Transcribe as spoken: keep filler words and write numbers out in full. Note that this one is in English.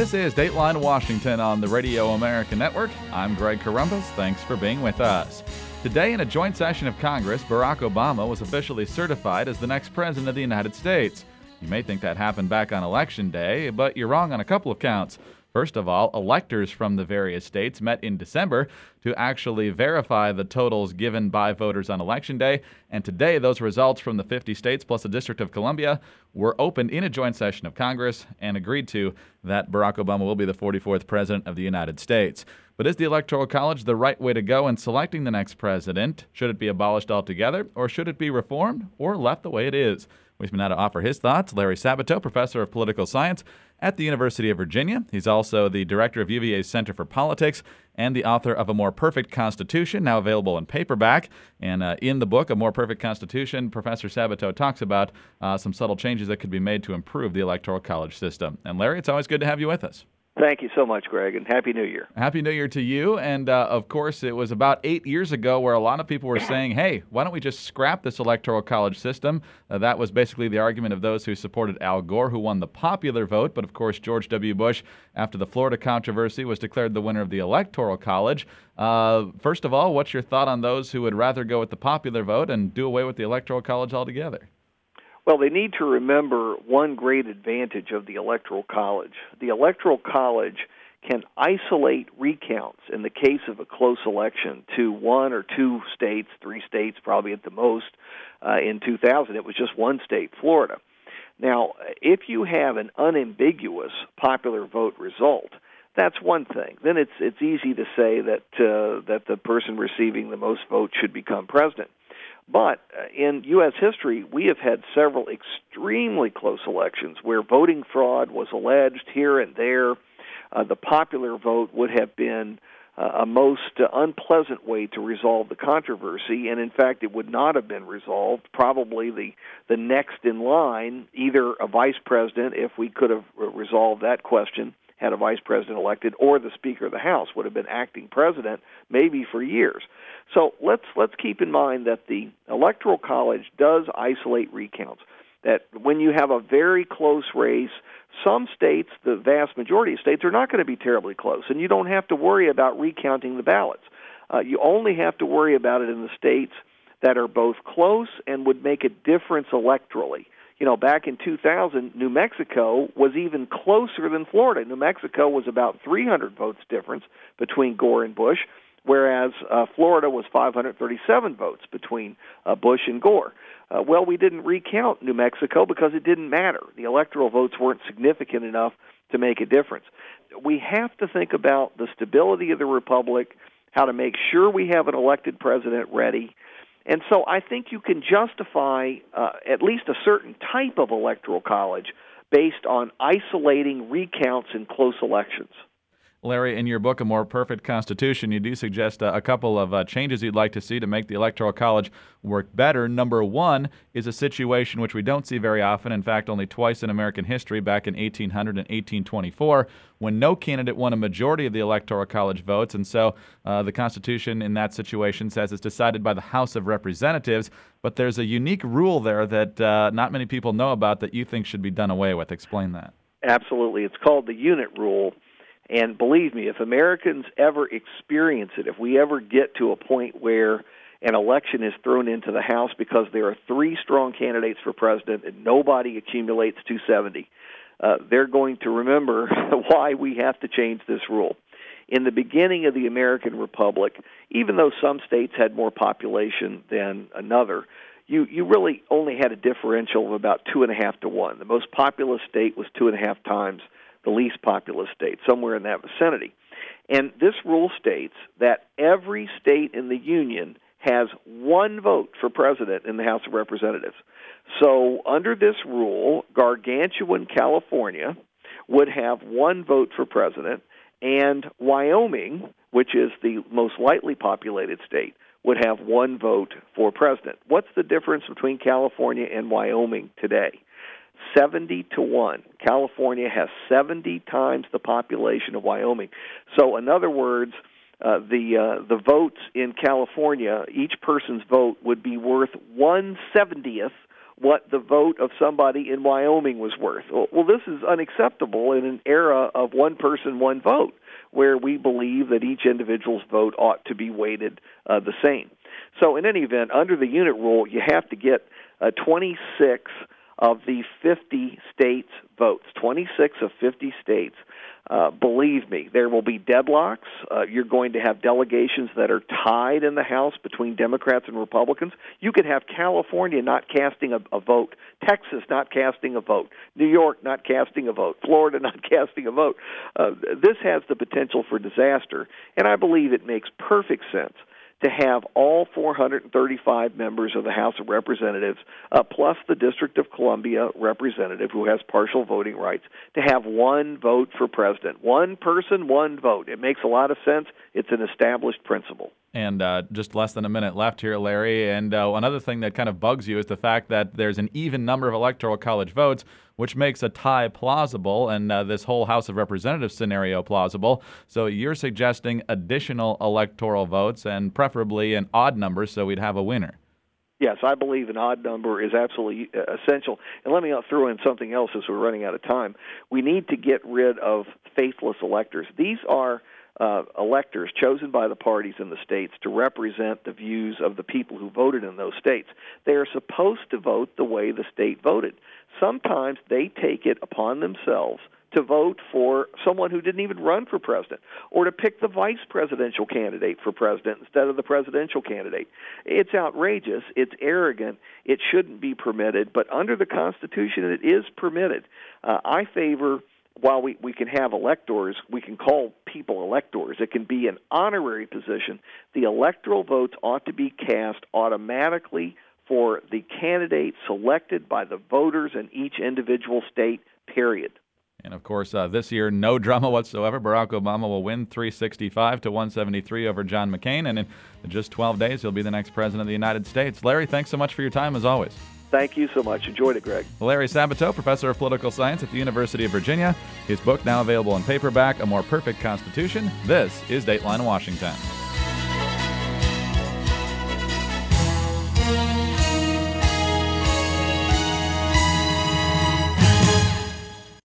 This is Dateline Washington on the Radio America Network. I'm Greg Corombos. Thanks for being with us. Today, in a joint session of Congress, Barack Obama was officially certified as the next president of the United States. You may think that happened back on Election Day, but you're wrong on a couple of counts. First of all, electors from the various states met in December to actually verify the totals given by voters on Election Day, and today those results from the fifty states plus the District of Columbia were opened in a joint session of Congress and agreed to that Barack Obama will be the forty-fourth president of the United States. But is the Electoral College the right way to go in selecting the next president? Should it be abolished altogether, or should it be reformed, or left the way it is? With me now to offer his thoughts, Larry Sabato, professor of political science at the University of Virginia. He's also the director of U V A's Center for Politics and the author of A More Perfect Constitution, now available in paperback. And uh, in the book, A More Perfect Constitution, Professor Sabato talks about uh, some subtle changes that could be made to improve the Electoral College system. And Larry, it's always good to have you with us. Thank you so much, Greg, and Happy New Year. Happy New Year to you. And, uh, of course, it was about eight years ago where a lot of people were saying, hey, why don't we just scrap this Electoral College system? Uh, that was basically the argument of those who supported Al Gore, who won the popular vote. But, of course, George W. Bush, after the Florida controversy, was declared the winner of the Electoral College. Uh, first of all, what's your thought on those who would rather go with the popular vote and do away with the Electoral College altogether? Well, they need to remember one great advantage of the Electoral College. The Electoral College can isolate recounts in the case of a close election to one or two states, three states probably at the most. Uh, in two thousand, it was just one state, Florida. Now, if you have an unambiguous popular vote result, that's one thing. Then it's it's easy to say that uh, that the person receiving the most votes should become president. But in U S history, we have had several extremely close elections where voting fraud was alleged here and there. Uh, the popular vote would have been uh, a most uh, unpleasant way to resolve the controversy, and in fact, it would not have been resolved. Probably the, the next in line, either a vice president, if we could have resolved that question, had a vice president elected, or the Speaker of the House would have been acting president maybe for years. So let's let's keep in mind that the Electoral College does isolate recounts, that when you have a very close race, some states, the vast majority of states, are not going to be terribly close, and you don't have to worry about recounting the ballots. Uh, you only have to worry about it in the states that are both close and would make a difference electorally. You know, back in two thousand, New Mexico was even closer than Florida. New Mexico was about three hundred votes difference between Gore and Bush, whereas uh, Florida was five hundred thirty-seven votes between uh, Bush and Gore. Uh, well, we didn't recount New Mexico because it didn't matter. The electoral votes weren't significant enough to make a difference. We have to think about the stability of the republic, how to make sure we have an elected president ready. And so I think you can justify uh, at least a certain type of electoral college based on isolating recounts in close elections. Larry, in your book, A More Perfect Constitution, you do suggest uh, a couple of uh, changes you'd like to see to make the Electoral College work better. Number one is a situation which we don't see very often, in fact, only twice in American history, back in eighteen hundred and eighteen twenty-four, when no candidate won a majority of the Electoral College votes. And so uh, the Constitution in that situation says it's decided by the House of Representatives. But there's a unique rule there that uh, not many people know about that you think should be done away with. Explain that. Absolutely. It's called the unit rule. And believe me, if Americans ever experience it, if we ever get to a point where an election is thrown into the House because there are three strong candidates for president and nobody accumulates two seventy, uh, they're going to remember why we have to change this rule. In the beginning of the American Republic, even though some states had more population than another, you, you really only had a differential of about two and a half to one. The most populous state was two and a half times the least populous state, somewhere in that vicinity. And this rule states that every state in the Union has one vote for president in the House of Representatives. So under this rule, gargantuan California would have one vote for president, and Wyoming, which is the most lightly populated state, would have one vote for president. What's the difference between California and Wyoming today? seventy to one. California has seventy times the population of Wyoming. So in other words, uh, the uh, the votes in California, each person's vote would be worth one seventieth what the vote of somebody in Wyoming was worth. Well, this is unacceptable in an era of one person, one vote, where we believe that each individual's vote ought to be weighted uh, the same. So in any event, under the unit rule, you have to get uh, twenty-six of the fifty states' votes, twenty-six of fifty states. Uh, believe me, there will be deadlocks. Uh, you're going to have delegations that are tied in the House between Democrats and Republicans. You could have California not casting a, a vote, Texas not casting a vote, New York not casting a vote, Florida not casting a vote. Uh, this has the potential for disaster, and I believe it makes perfect sense to have all four hundred thirty-five members of the House of Representatives, uh, plus the District of Columbia representative who has partial voting rights, to have one vote for president. One person, one vote. It makes a lot of sense. It's an established principle. And uh, just less than a minute left here, Larry. And uh, another thing that kind of bugs you is the fact that there's an even number of Electoral College votes, which makes a tie plausible and uh, this whole House of Representatives scenario plausible. So you're suggesting additional electoral votes and preferably an odd number so we'd have a winner. Yes, I believe an odd number is absolutely essential. And let me throw in something else as we're running out of time. We need to get rid of faithless electors. These are Uh, electors chosen by the parties in the states to represent the views of the people who voted in those states. They are supposed to vote the way the state voted. Sometimes they take it upon themselves to vote for someone who didn't even run for president, or to pick the vice presidential candidate for president instead of the presidential candidate. It's outrageous. It's arrogant. It shouldn't be permitted, but under the Constitution, it is permitted. Uh, I favor While we, we can have electors, we can call people electors. It can be an honorary position. The electoral votes ought to be cast automatically for the candidate selected by the voters in each individual state, period. And, of course, uh, this year, no drama whatsoever. Barack Obama will win three sixty-five to one seventy-three over John McCain, and in just twelve days, he'll be the next president of the United States. Larry, thanks so much for your time, as always. Thank you so much. Enjoyed it, Greg. Larry Sabato, professor of political science at the University of Virginia. His book now available in paperback, A More Perfect Constitution. This is Dateline Washington.